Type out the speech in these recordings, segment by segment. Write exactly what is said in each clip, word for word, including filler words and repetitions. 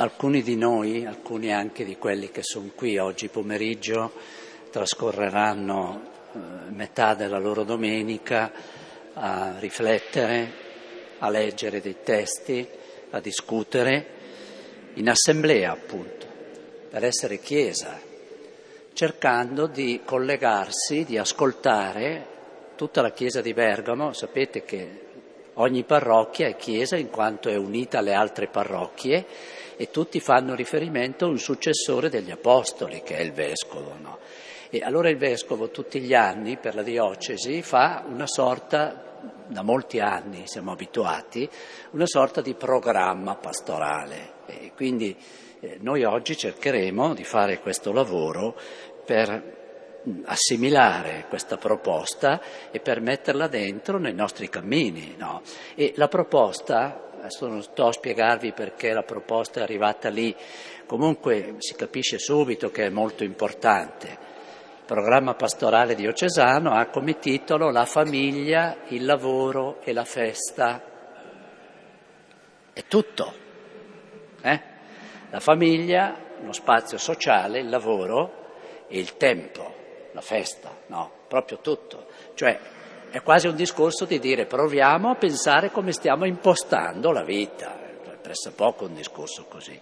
alcuni di noi, alcuni anche di quelli che sono qui oggi pomeriggio, trascorreranno eh, metà della loro domenica a riflettere, a leggere dei testi, a discutere, in assemblea appunto, per essere Chiesa, cercando di collegarsi, di ascoltare tutta la Chiesa di Bergamo. Sapete che ogni parrocchia è Chiesa in quanto è unita alle altre parrocchie e tutti fanno riferimento a un successore degli Apostoli, che è il Vescovo, no? E allora il Vescovo tutti gli anni per la diocesi fa una sorta, da molti anni siamo abituati, una sorta di programma pastorale. E quindi eh, noi oggi cercheremo di fare questo lavoro per assimilare questa proposta e per metterla dentro nei nostri cammini, no? E la proposta, adesso non sto a spiegarvi perché la proposta è arrivata lì, comunque si capisce subito che è molto importante. Il programma pastorale diocesano ha come titolo La famiglia, il lavoro e la festa. È tutto, eh? La famiglia, lo spazio sociale, il lavoro e il tempo, la festa, no, proprio tutto. Cioè è quasi un discorso di dire proviamo a pensare come stiamo impostando la vita, è pressappoco un discorso così.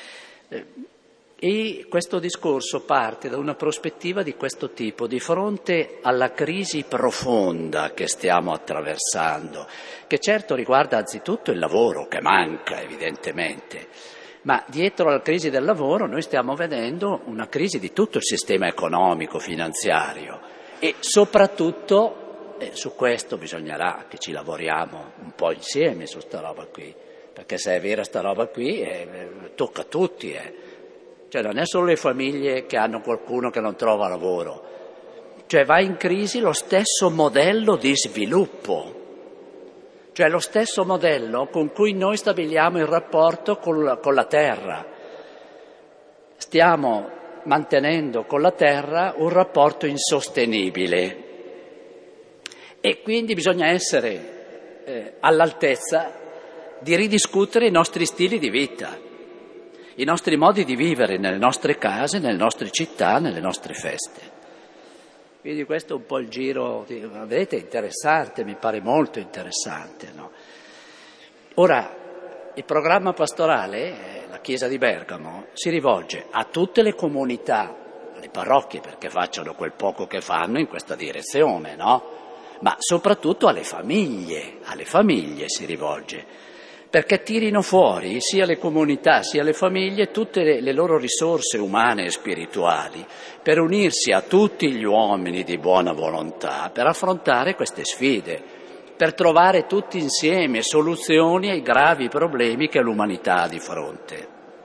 E questo discorso parte da una prospettiva di questo tipo, di fronte alla crisi profonda che stiamo attraversando, che certo riguarda anzitutto il lavoro, che manca evidentemente, ma dietro alla crisi del lavoro noi stiamo vedendo una crisi di tutto il sistema economico, finanziario e soprattutto eh, su questo bisognerà che ci lavoriamo un po' insieme su sta roba qui, perché se è vera sta roba qui eh, tocca a tutti, eh. Cioè non è solo le famiglie che hanno qualcuno che non trova lavoro, cioè va in crisi lo stesso modello di sviluppo. Cioè lo stesso modello con cui noi stabiliamo il rapporto con la, con la terra. Stiamo mantenendo con la terra un rapporto insostenibile e quindi bisogna essere eh, all'altezza di ridiscutere i nostri stili di vita, i nostri modi di vivere nelle nostre case, nelle nostre città, nelle nostre feste. Quindi questo è un po' il giro, di, vedete, interessante, mi pare molto interessante, no? Ora, il programma pastorale, la Chiesa di Bergamo, si rivolge a tutte le comunità, alle parrocchie, perché facciano quel poco che fanno in questa direzione, no? Ma soprattutto alle famiglie, alle famiglie si rivolge, perché tirino fuori sia le comunità sia le famiglie tutte le, le loro risorse umane e spirituali per unirsi a tutti gli uomini di buona volontà per affrontare queste sfide, per trovare tutti insieme soluzioni ai gravi problemi che l'umanità ha di fronte.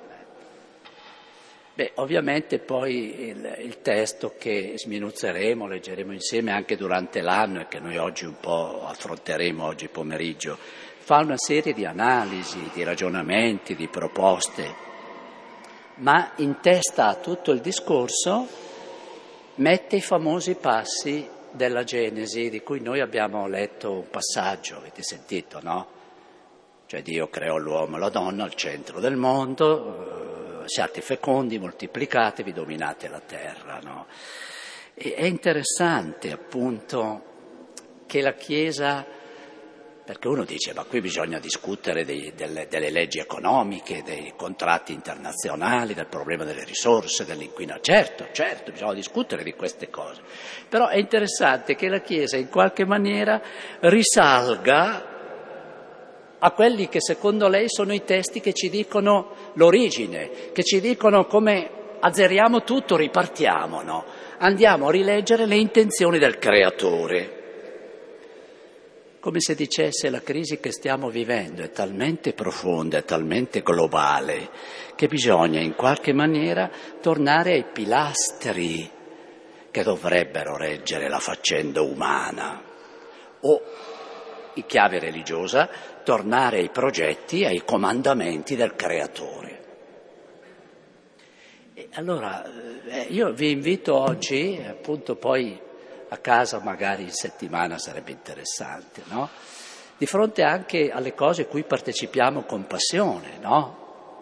Beh, ovviamente poi il, il testo che sminuzzeremo, leggeremo insieme anche durante l'anno e che noi oggi un po' affronteremo oggi pomeriggio, fa una serie di analisi, di ragionamenti, di proposte, ma in testa a tutto il discorso mette i famosi passi della Genesi, di cui noi abbiamo letto un passaggio, avete sentito, no? Cioè Dio creò l'uomo e la donna al centro del mondo, eh, siate fecondi, moltiplicatevi, dominate la terra, no? E è interessante appunto che la Chiesa, perché uno dice, ma qui bisogna discutere dei, delle, delle leggi economiche, dei contratti internazionali, del problema delle risorse, dell'inquinamento. Certo, certo, bisogna discutere di queste cose. Però è interessante che la Chiesa in qualche maniera risalga a quelli che secondo lei sono i testi che ci dicono l'origine, che ci dicono come azzeriamo tutto, ripartiamo, no? Andiamo a rileggere le intenzioni del Creatore. Come se dicesse la crisi che stiamo vivendo è talmente profonda, è talmente globale, che bisogna in qualche maniera tornare ai pilastri che dovrebbero reggere la faccenda umana. O, in chiave religiosa, tornare ai progetti, ai comandamenti del Creatore. E allora, eh, io vi invito oggi, appunto poi a casa magari in settimana sarebbe interessante, no? Di fronte anche alle cose a cui partecipiamo con passione, no?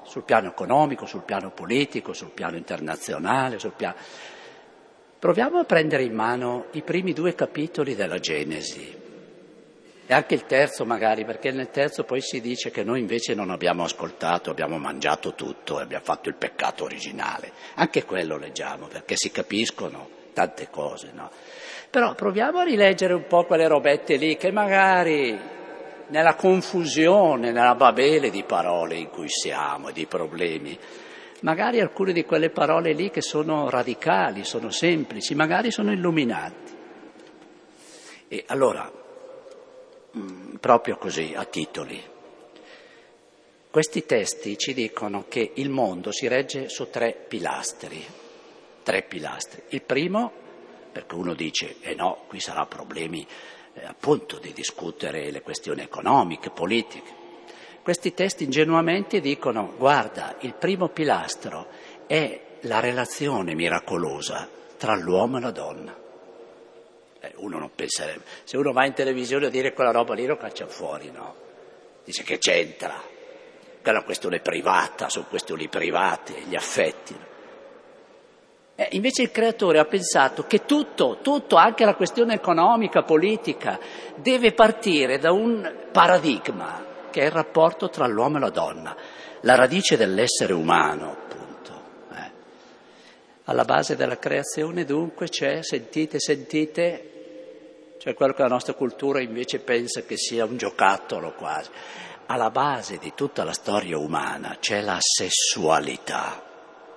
sul piano economico, sul piano politico, sul piano internazionale, sul piano... Proviamo a prendere in mano i primi due capitoli della Genesi e anche il terzo magari, perché nel terzo poi si dice che noi invece non abbiamo ascoltato, abbiamo mangiato tutto e abbiamo fatto il peccato originale. Anche quello leggiamo, perché si capiscono tante cose, no? Però proviamo a rileggere un po' quelle robette lì che magari nella confusione, nella babele di parole in cui siamo e di problemi, magari alcune di quelle parole lì che sono radicali, sono semplici, magari sono illuminanti. E allora, mh, proprio così, a titoli, questi testi ci dicono che il mondo si regge su tre pilastri, tre pilastri. Il primo, perché uno dice, eh no, qui sarà problemi eh, appunto di discutere le questioni economiche, politiche. Questi testi ingenuamente dicono, guarda, il primo pilastro è la relazione miracolosa tra l'uomo e la donna. Eh, uno non penserebbe, se uno va in televisione a dire quella roba lì lo caccia fuori, no? Dice che c'entra, che è una questione privata, sono questioni private, gli affetti. Eh, invece il creatore ha pensato che tutto, tutto, anche la questione economica, politica, deve partire da un paradigma, che è il rapporto tra l'uomo e la donna, la radice dell'essere umano, appunto. Eh. Alla base della creazione dunque c'è, sentite, sentite, cioè quello che la nostra cultura invece pensa che sia un giocattolo quasi. Alla base di tutta la storia umana c'è la sessualità.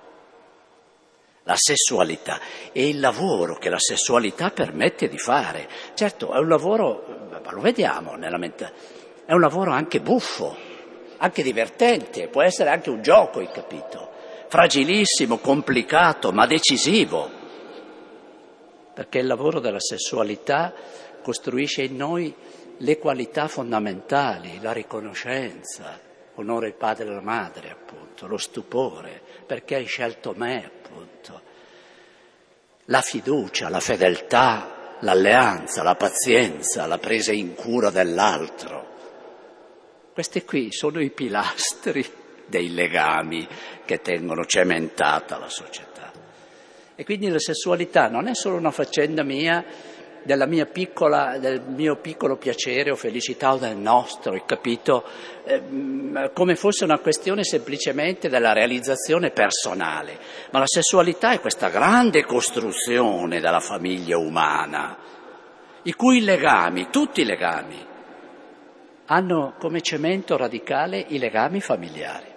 La sessualità e il lavoro che la sessualità permette di fare. Certo, è un lavoro, ma lo vediamo nella mente. È un lavoro anche buffo, anche divertente, può essere anche un gioco, hai capito? Fragilissimo, complicato, ma decisivo. Perché il lavoro della sessualità costruisce in noi le qualità fondamentali, la riconoscenza, onore il padre e la madre, appunto, lo stupore, perché hai scelto me, appunto, la fiducia, la fedeltà, l'alleanza, la pazienza, la presa in cura dell'altro. Questi qui sono i pilastri dei legami che tengono cementata la società. E quindi la sessualità non è solo una faccenda mia, della mia piccola, del mio piccolo piacere o felicità o del nostro, hai capito? Eh, come fosse una questione semplicemente della realizzazione personale. Ma la sessualità è questa grande costruzione della famiglia umana, i cui legami, tutti i legami, hanno come cemento radicale i legami familiari.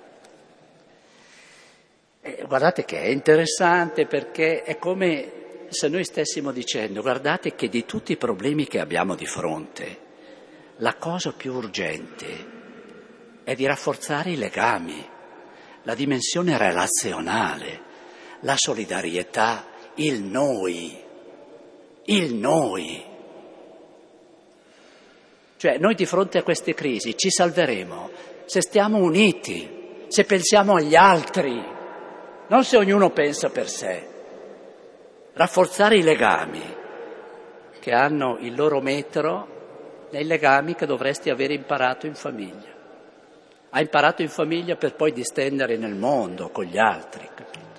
E guardate che è interessante perché è come se noi stessimo dicendo, guardate che di tutti i problemi che abbiamo di fronte, la cosa più urgente è di rafforzare i legami, la dimensione relazionale, la solidarietà, il noi, il noi. Cioè noi di fronte a queste crisi ci salveremo se stiamo uniti, se pensiamo agli altri, non se ognuno pensa per sé. Rafforzare i legami che hanno il loro metro nei legami che dovresti aver imparato in famiglia. Hai imparato in famiglia per poi distendere nel mondo con gli altri, capito?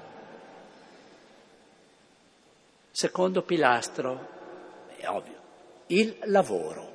Secondo pilastro, è ovvio, il lavoro.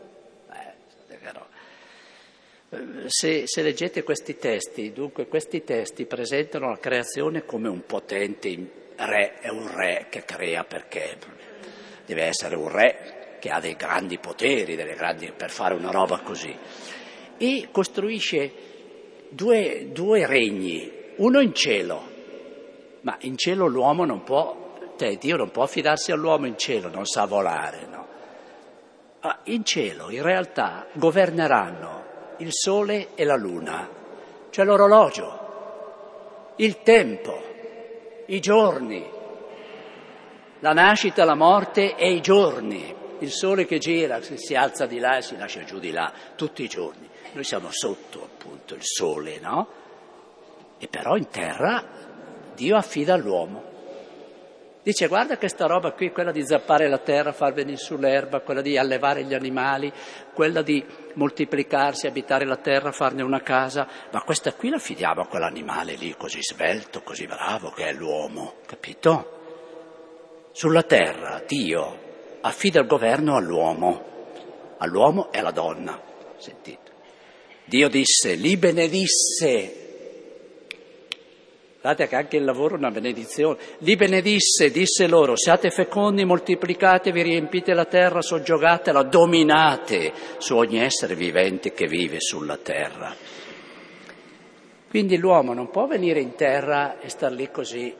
Se, se leggete questi testi, dunque questi testi presentano la creazione come un potente re, è un re che crea perché deve essere un re che ha dei grandi poteri, delle grandi, per fare una roba così, e costruisce due, due regni, uno in cielo, ma in cielo l'uomo non può, cioè Dio non può affidarsi all'uomo in cielo, non sa volare, no? Ah, in cielo in realtà governeranno il sole e la luna, cioè l'orologio, il tempo, i giorni, la nascita, la morte e i giorni, il sole che gira, si alza di là e si lascia giù di là, tutti i giorni. Noi siamo sotto appunto il sole, no? E però in terra Dio affida all'uomo. Dice guarda questa roba qui, quella di zappare la terra, far venire sull'erba, quella di allevare gli animali, quella di moltiplicarsi, abitare la terra, farne una casa, ma questa qui la affidiamo a quell'animale lì così svelto, così bravo che è l'uomo, capito? Sulla terra Dio affida il governo all'uomo, all'uomo e alla donna, sentite. Dio disse, li benedisse. Guardate che anche il lavoro è una benedizione. Li benedisse, disse loro, siate fecondi, moltiplicatevi, riempite la terra, soggiogatela, dominate su ogni essere vivente che vive sulla terra. Quindi l'uomo non può venire in terra e star lì così,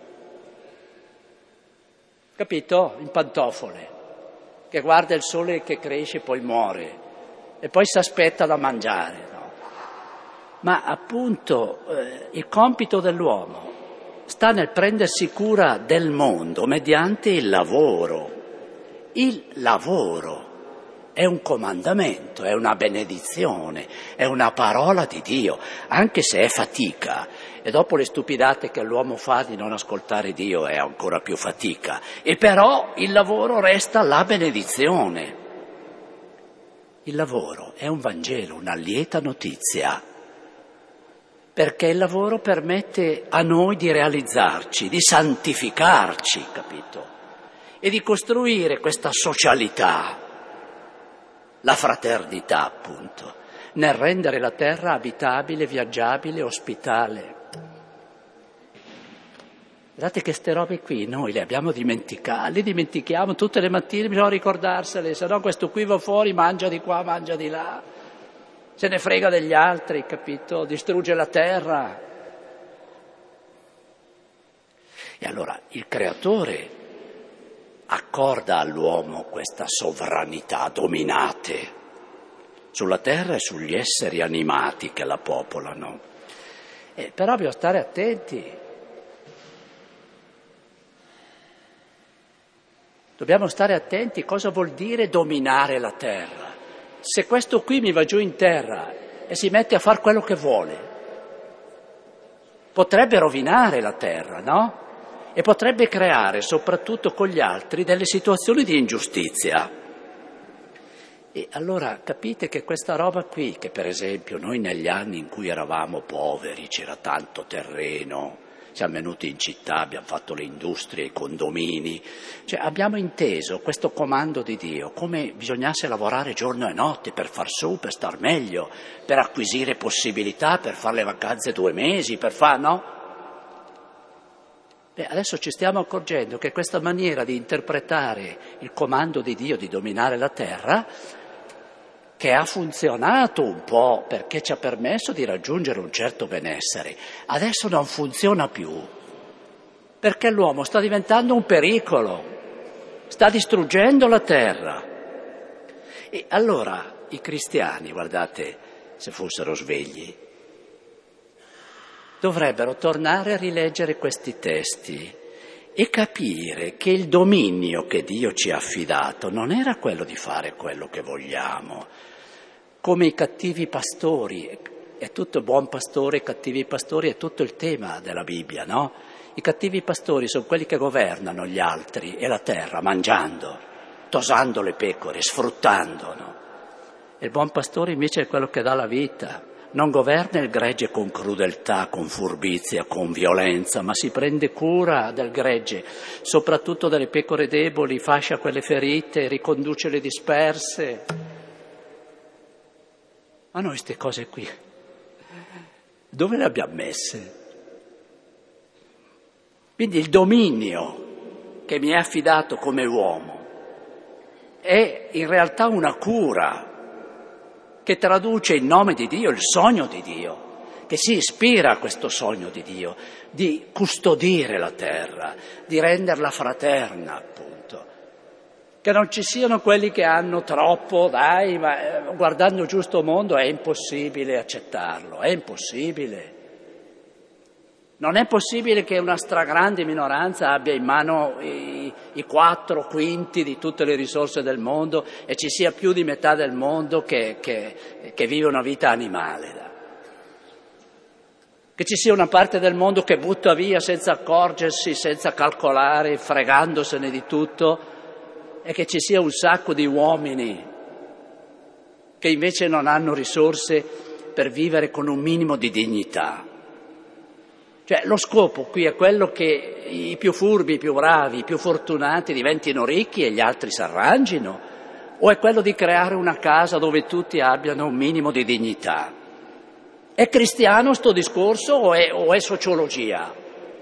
capito? In pantofole, che guarda il sole che cresce e poi muore, e poi si aspetta da mangiare, no? Ma appunto eh, il compito dell'uomo sta nel prendersi cura del mondo mediante il lavoro. Il lavoro è un comandamento, è una benedizione, è una parola di Dio, anche se è fatica. E dopo le stupidate che l'uomo fa di non ascoltare Dio è ancora più fatica. E però il lavoro resta la benedizione. Il lavoro è un Vangelo, una lieta notizia. Perché il lavoro permette a noi di realizzarci, di santificarci, capito? E di costruire questa socialità, la fraternità appunto, nel rendere la terra abitabile, viaggiabile, ospitale. Guardate che ste robe qui noi le abbiamo dimenticate, le dimentichiamo tutte le mattine, bisogna ricordarsele, se no questo qui va fuori, mangia di qua, mangia di là. Se ne frega degli altri, capito? Distrugge la terra. E allora il Creatore accorda all'uomo questa sovranità, dominate sulla terra e sugli esseri animati che la popolano. Eh, però bisogna stare attenti. Dobbiamo stare attenti cosa vuol dire dominare la terra. Se questo qui mi va giù in terra e si mette a fare quello che vuole, potrebbe rovinare la terra, no? E potrebbe creare, soprattutto con gli altri, delle situazioni di ingiustizia. E allora capite che questa roba qui, che per esempio noi negli anni in cui eravamo poveri, c'era tanto terreno, siamo venuti in città, abbiamo fatto le industrie, i condomini, cioè abbiamo inteso questo comando di Dio come bisognasse lavorare giorno e notte per far su, per star meglio, per acquisire possibilità, per fare le vacanze due mesi, per fare, no? Beh, adesso ci stiamo accorgendo che questa maniera di interpretare il comando di Dio di dominare la terra, che ha funzionato un po' perché ci ha permesso di raggiungere un certo benessere, adesso non funziona più, perché l'uomo sta diventando un pericolo, sta distruggendo la terra. E allora i cristiani, guardate, se fossero svegli, dovrebbero tornare a rileggere questi testi e capire che il dominio che Dio ci ha affidato non era quello di fare quello che vogliamo, come i cattivi pastori, è tutto buon pastore e cattivi pastori, è tutto il tema della Bibbia, no? I cattivi pastori sono quelli che governano gli altri e la terra, mangiando, tosando le pecore, sfruttando, no? E il buon pastore invece è quello che dà la vita, non governa il gregge con crudeltà, con furbizia, con violenza, ma si prende cura del gregge, soprattutto delle pecore deboli, fascia quelle ferite, riconduce le disperse. Ma noi queste cose qui, dove le abbiamo messe? Quindi il dominio che mi è affidato come uomo è in realtà una cura che traduce in nome di Dio il sogno di Dio, che si ispira a questo sogno di Dio, di custodire la terra, di renderla fraterna, appunto. Che non ci siano quelli che hanno troppo, dai, ma guardando giusto mondo è impossibile accettarlo, è impossibile. Non è possibile che una stragrande minoranza abbia in mano i, i quattro quinti di tutte le risorse del mondo e ci sia più di metà del mondo che, che, che vive una vita animale. Che ci sia una parte del mondo che butta via senza accorgersi, senza calcolare, fregandosene di tutto, e che ci sia un sacco di uomini che invece non hanno risorse per vivere con un minimo di dignità. Cioè lo scopo qui è quello che i più furbi, i più bravi, i più fortunati diventino ricchi e gli altri si arrangino, o è quello di creare una casa dove tutti abbiano un minimo di dignità? È cristiano sto discorso o è, o è sociologia?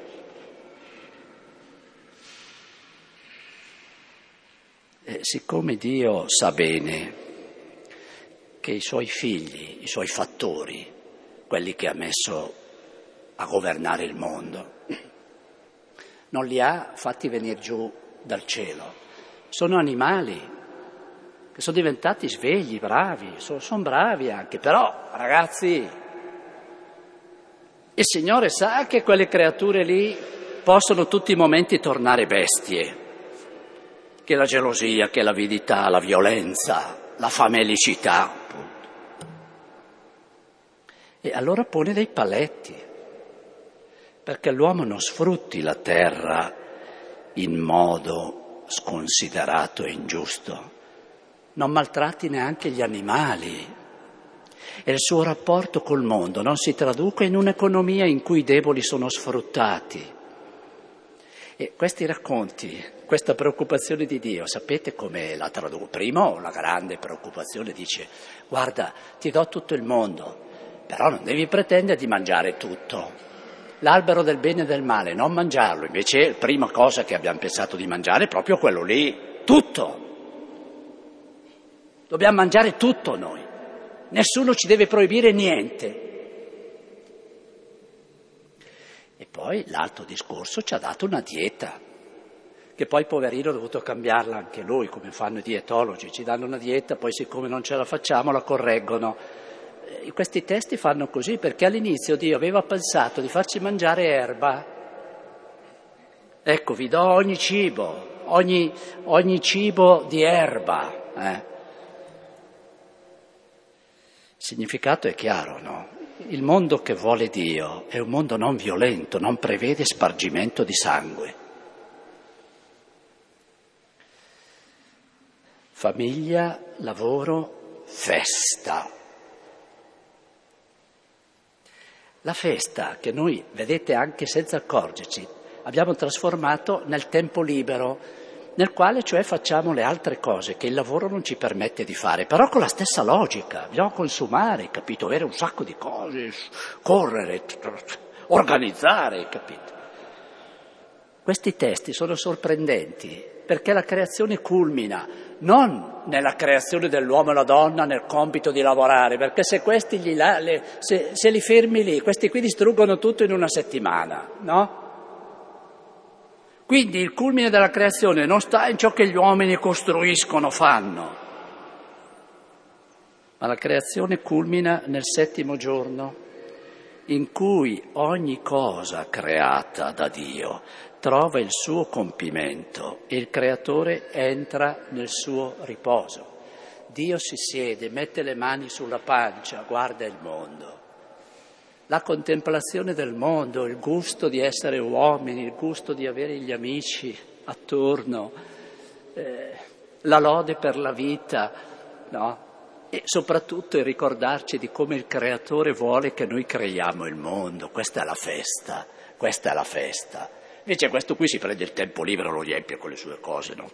Eh, siccome Dio sa bene che i suoi figli, i suoi fattori, quelli che ha messo a governare il mondo, non li ha fatti venire giù dal cielo, sono animali che sono diventati svegli, bravi, sono, sono bravi anche, però ragazzi, il Signore sa che quelle creature lì possono tutti i momenti tornare bestie, che la gelosia, che l'avidità, la violenza, la famelicità, appunto. E allora pone dei paletti, perché l'uomo non sfrutti la terra in modo sconsiderato e ingiusto, non maltratti neanche gli animali, e il suo rapporto col mondo non si traduca in un'economia in cui i deboli sono sfruttati. E questi racconti, questa preoccupazione di Dio, sapete come la traduco? Primo, la grande preoccupazione dice: guarda, ti do tutto il mondo, però non devi pretendere di mangiare tutto. L'albero del bene e del male, non mangiarlo. Invece la prima cosa che abbiamo pensato di mangiare è proprio quello lì, tutto. Dobbiamo mangiare tutto noi. Nessuno ci deve proibire niente. E poi l'altro discorso ci ha dato una dieta, che poi poverino ha dovuto cambiarla anche lui, come fanno i dietologi, ci danno una dieta, poi siccome non ce la facciamo la correggono. E questi testi fanno così perché all'inizio Dio aveva pensato di farci mangiare erba. Ecco, vi do ogni cibo, ogni, ogni cibo di erba, eh. Il significato è chiaro, no? Il mondo che vuole Dio è un mondo non violento, non prevede spargimento di sangue. Famiglia, lavoro, festa. La festa che noi, vedete, anche senza accorgerci, abbiamo trasformato nel tempo libero, nel quale cioè facciamo le altre cose che il lavoro non ci permette di fare, però con la stessa logica, bisogna consumare, capito? Avere un sacco di cose, correre, organizzare, capito? Questi testi sono sorprendenti perché la creazione culmina non nella creazione dell'uomo e la donna, nel compito di lavorare, perché se questi gli la, le, se, se li fermi lì, questi qui distruggono tutto in una settimana, no? Quindi il culmine della creazione non sta in ciò che gli uomini costruiscono, fanno, ma la creazione culmina nel settimo giorno, in cui ogni cosa creata da Dio trova il suo compimento e il creatore entra nel suo riposo. Dio si siede, mette le mani sulla pancia, guarda il mondo. La contemplazione del mondo, il gusto di essere uomini, il gusto di avere gli amici attorno, eh, la lode per la vita, no? E soprattutto il ricordarci di come il Creatore vuole che noi creiamo il mondo. Questa è la festa, questa è la festa. Invece questo qui si prende il tempo libero e lo riempie con le sue cose, no?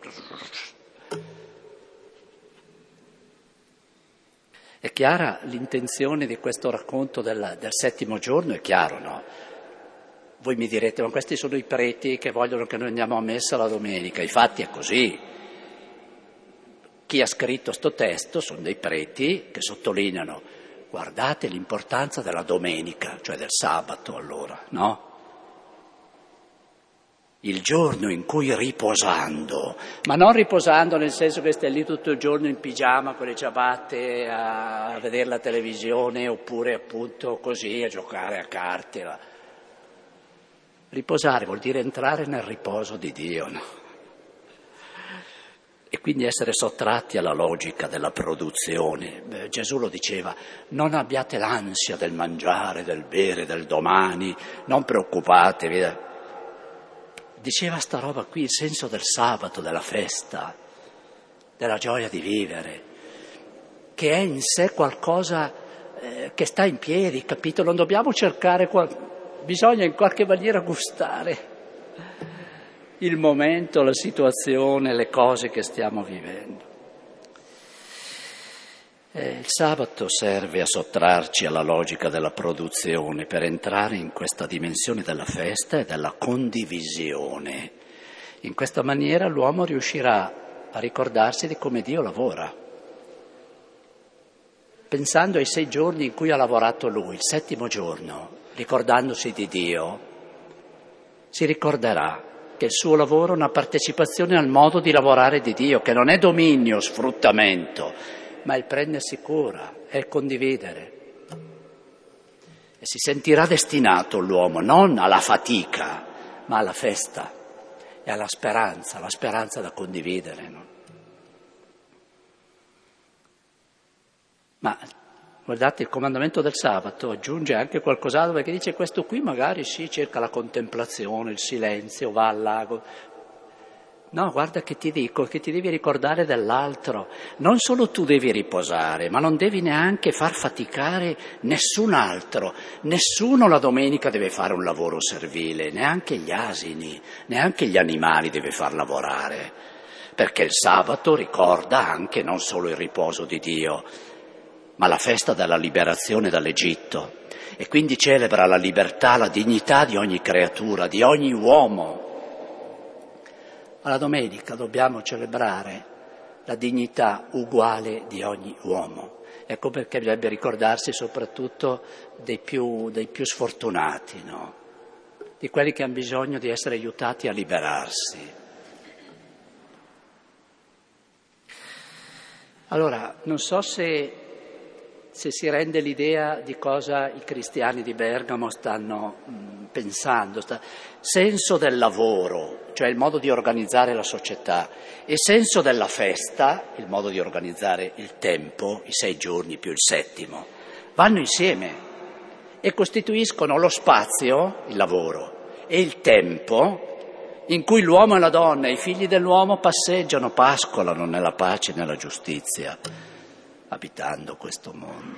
È chiara l'intenzione di questo racconto del, del settimo giorno, è chiaro, no? Voi mi direte, ma questi sono i preti che vogliono che noi andiamo a messa la domenica. Infatti è così. Chi ha scritto sto testo sono dei preti che sottolineano, guardate l'importanza della domenica, cioè del sabato allora, no? Il giorno in cui riposando, ma non riposando nel senso che stai lì tutto il giorno in pigiama con le ciabatte a vedere la televisione oppure appunto così a giocare a carte. Riposare vuol dire entrare nel riposo di Dio, no? e quindi essere sottratti alla logica della produzione. Beh, Gesù lo diceva: non abbiate l'ansia del mangiare, del bere, del domani, non preoccupatevi. Diceva sta roba qui, il senso del sabato, della festa, della gioia di vivere, che è in sé qualcosa eh, che sta in piedi, capito? Non dobbiamo cercare, qual- bisogna in qualche maniera gustare il momento, la situazione, le cose che stiamo vivendo. Eh, il sabato serve a sottrarci alla logica della produzione per entrare in questa dimensione della festa e della condivisione. In questa maniera l'uomo riuscirà a ricordarsi di come Dio lavora. Pensando ai sei giorni in cui ha lavorato lui, il settimo giorno, ricordandosi di Dio, si ricorderà che il suo lavoro è una partecipazione al modo di lavorare di Dio, che non è dominio, sfruttamento, ma il prendersi cura, è il condividere. E si sentirà destinato l'uomo non alla fatica, ma alla festa e alla speranza, la speranza da condividere, no? Ma guardate, il comandamento del sabato aggiunge anche qualcos'altro, perché dice: questo qui magari sì, cerca la contemplazione, il silenzio, va al lago. No, guarda che ti dico, che ti devi ricordare dell'altro. Non solo tu devi riposare, ma non devi neanche far faticare nessun altro. Nessuno la domenica deve fare un lavoro servile, neanche gli asini, neanche gli animali deve far lavorare. Perché il sabato ricorda anche non solo il riposo di Dio, ma la festa della liberazione dall'Egitto, e quindi celebra la libertà, la dignità di ogni creatura, di ogni uomo. Alla domenica dobbiamo celebrare la dignità uguale di ogni uomo. Ecco perché bisogna ricordarsi soprattutto dei più, dei più sfortunati, no? Di quelli che hanno bisogno di essere aiutati a liberarsi. Allora, non so se... se si rende l'idea di cosa i cristiani di Bergamo stanno mh, pensando. Sta... senso del lavoro, cioè il modo di organizzare la società, e senso della festa, il modo di organizzare il tempo, i sei giorni più il settimo, vanno insieme e costituiscono lo spazio, il lavoro, e il tempo in cui l'uomo e la donna, i figli dell'uomo, passeggiano, pascolano nella pace e nella giustizia, abitando questo mondo.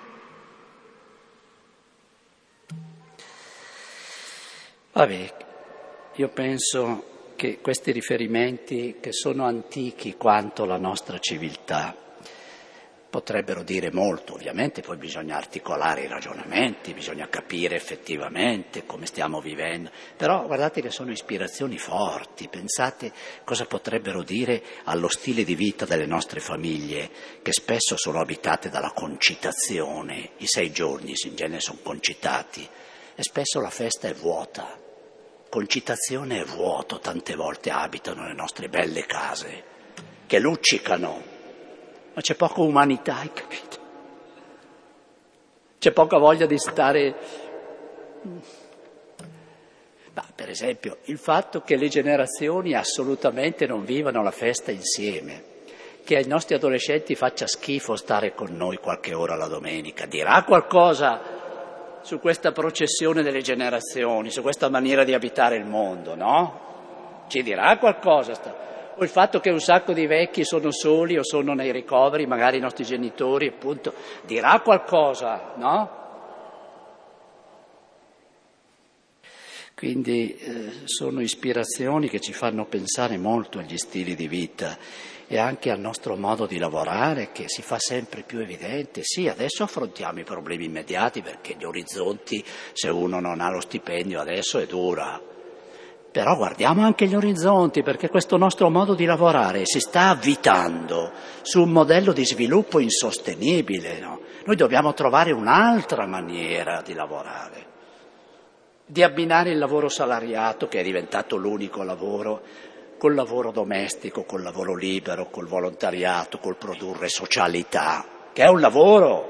Vabbè, io penso che questi riferimenti, che sono antichi quanto la nostra civiltà, potrebbero dire molto. Ovviamente poi bisogna articolare i ragionamenti, bisogna capire effettivamente come stiamo vivendo, però guardate che sono ispirazioni forti. Pensate cosa potrebbero dire allo stile di vita delle nostre famiglie, che spesso sono abitate dalla concitazione. I sei giorni in genere sono concitati e spesso la festa è vuota. Concitazione e vuoto tante volte abitano le nostre belle case, che luccicano. Ma c'è poca umanità, hai capito? C'è poca voglia di stare... Ma, per esempio, il fatto che le generazioni assolutamente non vivano la festa insieme, che ai nostri adolescenti faccia schifo stare con noi qualche ora la domenica, dirà qualcosa su questa processione delle generazioni, su questa maniera di abitare il mondo, no? Ci dirà qualcosa. O il fatto che un sacco di vecchi sono soli o sono nei ricoveri, magari i nostri genitori, appunto, dirà qualcosa, no? Quindi eh, sono ispirazioni che ci fanno pensare molto agli stili di vita e anche al nostro modo di lavorare, che si fa sempre più evidente. Sì, adesso affrontiamo i problemi immediati, perché gli orizzonti, se uno non ha lo stipendio adesso, è dura. Però guardiamo anche gli orizzonti, perché questo nostro modo di lavorare si sta avvitando su un modello di sviluppo insostenibile, no? Noi dobbiamo trovare un'altra maniera di lavorare, di abbinare il lavoro salariato, che è diventato l'unico lavoro, col lavoro domestico, col lavoro libero, col volontariato, col produrre socialità, che è un lavoro.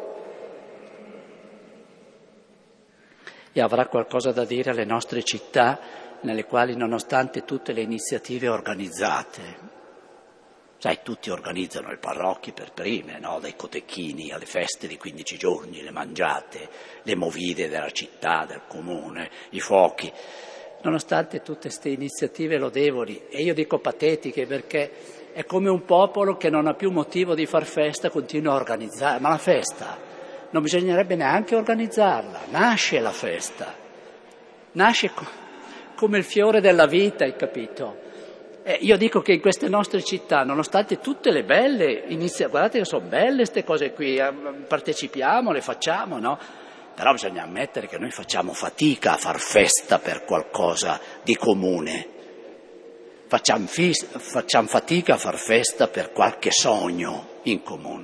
E avrà qualcosa da dire alle nostre città, nelle quali, nonostante tutte le iniziative organizzate, Sai, tutti organizzano le parrocchie per prime, no? Dai cotechini alle feste di quindici giorni, le mangiate, le movide della città, del comune, i fuochi. Nonostante tutte queste iniziative lodevoli, e io dico patetiche perché è come un popolo che non ha più motivo di far festa, continua a organizzare, ma la festa non bisognerebbe neanche organizzarla, nasce la festa, nasce co- come il fiore della vita, hai capito? Eh, io dico che in queste nostre città, nonostante tutte le belle iniziative, guardate che sono belle queste cose qui, eh, partecipiamo, le facciamo, no? Però bisogna ammettere che noi facciamo fatica a far festa per qualcosa di comune, facciamo, fis- facciamo fatica a far festa per qualche sogno in comune.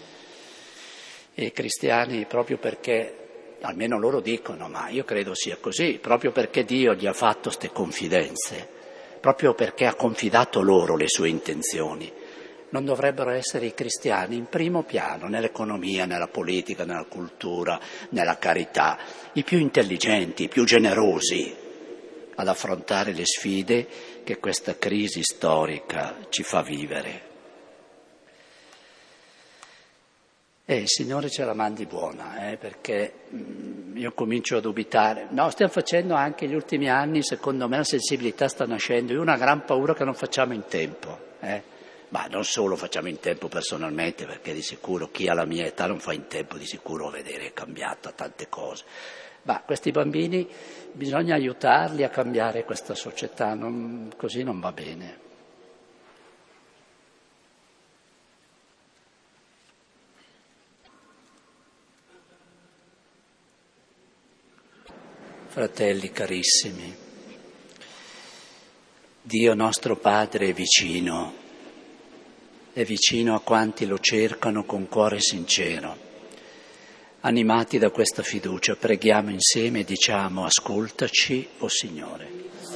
E i cristiani, proprio perché, almeno loro dicono, ma io credo sia così, proprio perché Dio gli ha fatto queste confidenze, proprio perché ha confidato loro le sue intenzioni, non dovrebbero essere i cristiani in primo piano, nell'economia, nella politica, nella cultura, nella carità, i più intelligenti, i più generosi ad affrontare le sfide che questa crisi storica ci fa vivere. E il Signore ce la mandi buona, eh, perché mh, io comincio a dubitare. No, stiamo facendo anche gli ultimi anni, secondo me la sensibilità sta nascendo. Io ho una gran paura che non facciamo in tempo, eh. Ma non solo facciamo in tempo personalmente, perché di sicuro chi ha la mia età non fa in tempo di sicuro a vedere è cambiata tante cose. Ma questi bambini bisogna aiutarli a cambiare questa società, non, così non va bene. Fratelli carissimi, Dio nostro Padre è vicino. È vicino a quanti lo cercano con cuore sincero. Animati da questa fiducia, preghiamo insieme e diciamo: ascoltaci, o Signore.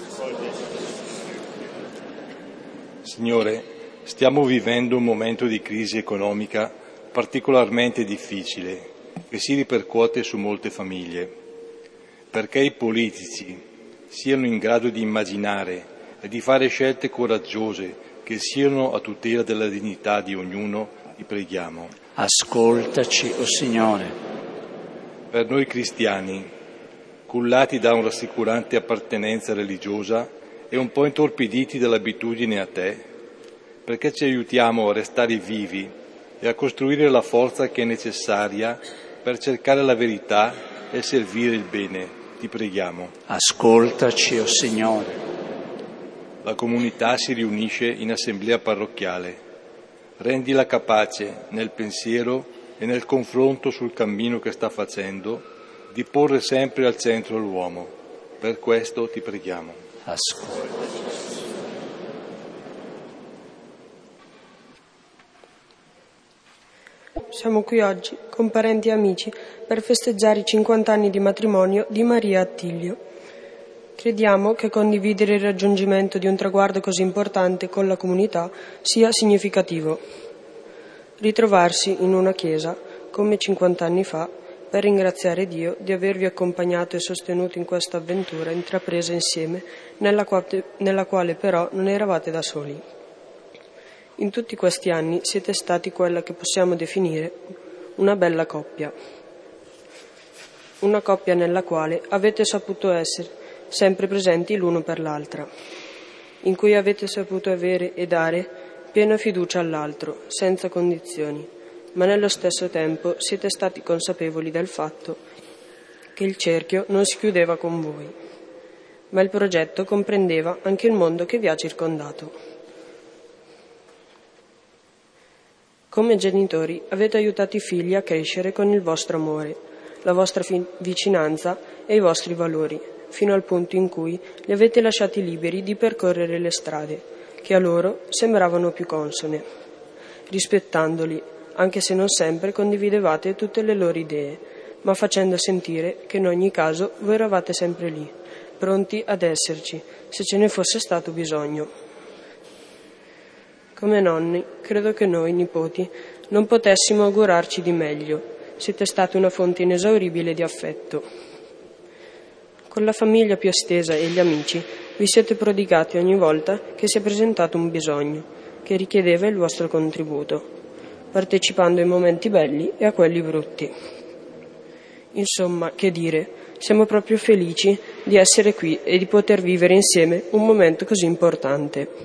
Signore, stiamo vivendo un momento di crisi economica particolarmente difficile che si ripercuote su molte famiglie. Perché i politici siano in grado di immaginare e di fare scelte coraggiose che siano a tutela della dignità di ognuno, ti preghiamo. Ascoltaci, o Signore. Per noi cristiani, cullati da una rassicurante appartenenza religiosa e un po' intorpiditi dall'abitudine a te, perché ci aiutiamo a restare vivi e a costruire la forza che è necessaria per cercare la verità e servire il bene, ti preghiamo. Ascoltaci, o Signore. La comunità si riunisce in assemblea parrocchiale. Rendila capace nel pensiero e nel confronto sul cammino che sta facendo di porre sempre al centro l'uomo. Per questo ti preghiamo. Ascoltaci. Siamo qui oggi con parenti e amici per festeggiare i cinquanta anni di matrimonio di Maria e Attilio. Crediamo che condividere il raggiungimento di un traguardo così importante con la comunità sia significativo. Ritrovarsi in una chiesa, come cinquanta anni fa, per ringraziare Dio di avervi accompagnato e sostenuto in questa avventura intrapresa insieme, nella quale, nella quale però non eravate da soli. In tutti questi anni siete stati quella che possiamo definire una bella coppia. Una coppia nella quale avete saputo essere sempre presenti l'uno per l'altra, in cui avete saputo avere e dare piena fiducia all'altro, senza condizioni, ma nello stesso tempo siete stati consapevoli del fatto che il cerchio non si chiudeva con voi, ma il progetto comprendeva anche il mondo che vi ha circondato. Come genitori avete aiutato i figli a crescere con il vostro amore, la vostra fi- vicinanza e i vostri valori, fino al punto in cui li avete lasciati liberi di percorrere le strade che a loro sembravano più consone, rispettandoli, anche se non sempre condividevate tutte le loro idee, ma facendo sentire che in ogni caso voi eravate sempre lì, pronti ad esserci, se ce ne fosse stato bisogno. Come nonni, credo che noi, nipoti, non potessimo augurarci di meglio. Siete stati una fonte inesauribile di affetto. Con la famiglia più estesa e gli amici vi siete prodigati ogni volta che si è presentato un bisogno, che richiedeva il vostro contributo, partecipando ai momenti belli e a quelli brutti. Insomma, che dire, siamo proprio felici di essere qui e di poter vivere insieme un momento così importante.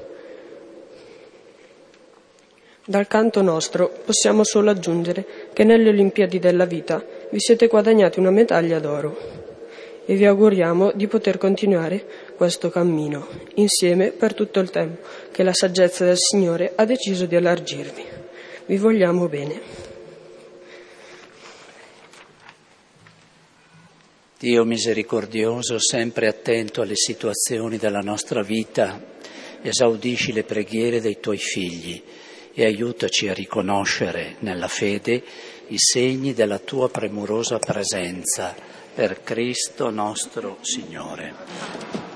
Dal canto nostro possiamo solo aggiungere che nelle Olimpiadi della vita vi siete guadagnati una medaglia d'oro e vi auguriamo di poter continuare questo cammino insieme per tutto il tempo che la saggezza del Signore ha deciso di allargirvi. Vi vogliamo bene. Dio misericordioso, sempre attento alle situazioni della nostra vita, esaudisci le preghiere dei tuoi figli e aiutaci a riconoscere nella fede i segni della tua premurosa presenza, per Cristo nostro Signore.